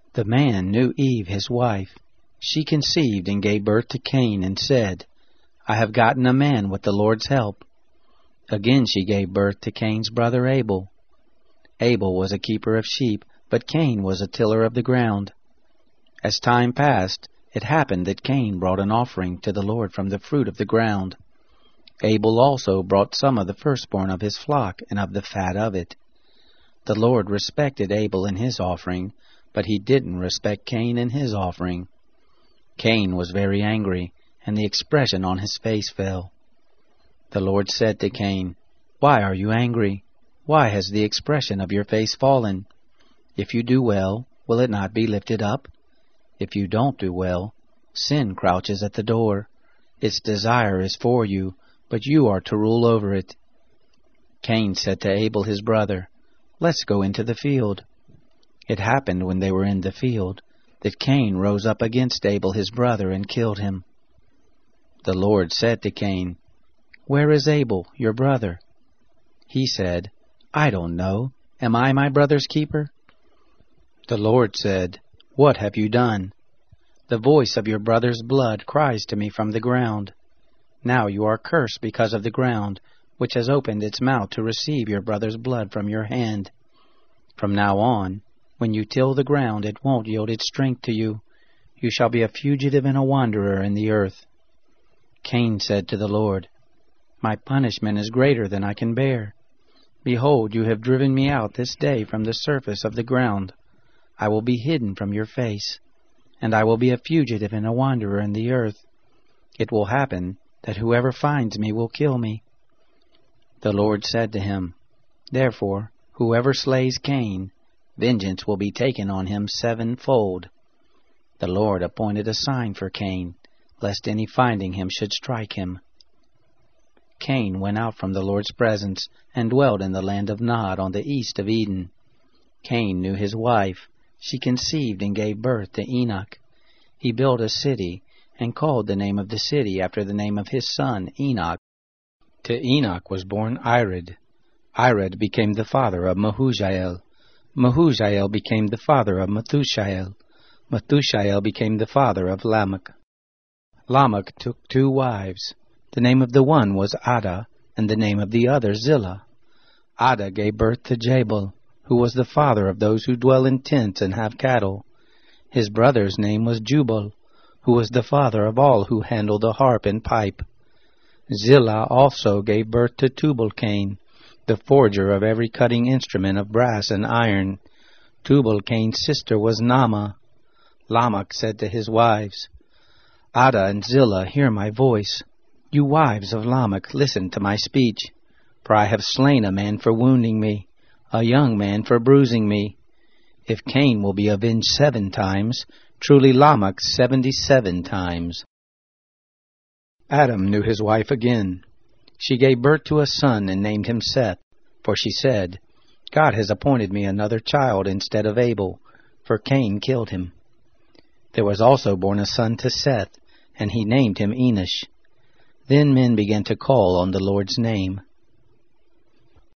The man knew Eve his wife. She conceived and gave birth to Cain, and said, I have gotten a man with the Lord's help. Again she gave birth to Cain's brother Abel. Abel was a keeper of sheep, but Cain was a tiller of the ground. As time passed, it happened that Cain brought an offering to the Lord from the fruit of the ground. Abel also brought some of the firstborn of his flock and of the fat of it. The Lord respected Abel in his offering, but he didn't respect Cain in his offering. Cain was very angry, and the expression on his face fell. The Lord said to Cain, Why are you angry? Why has the expression of your face fallen? If you do well, will it not be lifted up? If you don't do well, sin crouches at the door. Its desire is for you, but you are to rule over it. Cain said to Abel his brother, Let's go into the field. It happened when they were in the field that Cain rose up against Abel his brother and killed him. The Lord said to Cain, Where is Abel, your brother? He said, I don't know. Am I my brother's keeper? The Lord said, What have you done? The voice of your brother's blood cries to me from the ground. Now you are cursed because of the ground, which has opened its mouth to receive your brother's blood from your hand. From now on, when you till the ground, it won't yield its strength to you. You shall be a fugitive and a wanderer in the earth. Cain said to the Lord, My punishment is greater than I can bear. Behold, you have driven me out this day from the surface of the ground. I will be hidden from your face, and I will be a fugitive and a wanderer in the earth. It will happen that whoever finds me will kill me. The Lord said to him, Therefore, whoever slays Cain, vengeance will be taken on him sevenfold. The Lord appointed a sign for Cain, lest any finding him should strike him. Cain went out from the Lord's presence and dwelt in the land of Nod on the east of Eden. Cain knew his wife. She conceived and gave birth to Enoch. He built a city and called the name of the city after the name of his son Enoch. To Enoch was born Irad. Irad became the father of Mehujael. Mehujael became the father of Methushael. Methushael became the father of Lamech. Lamech took 2 wives. The name of the one was Adah, and the name of the other Zillah. Adah gave birth to Jabal, who was the father of those who dwell in tents and have cattle. His brother's name was Jubal, who was the father of all who handle the harp and pipe. Zillah also gave birth to Tubal-Cain, the forger of every cutting instrument of brass and iron. Tubal-Cain's sister was Naamah. Lamech said to his wives, Adah and Zillah, hear my voice. You wives of Lamech, listen to my speech. For I have slain a man for wounding me, a young man for bruising me. If Cain will be avenged 7 times, truly Lamech 77 times. Adam knew his wife again. She gave birth to a son and named him Seth, for she said, God has appointed me another child instead of Abel, for Cain killed him. There was also born a son to Seth, and he named him Enosh. Then men began to call on the Lord's name.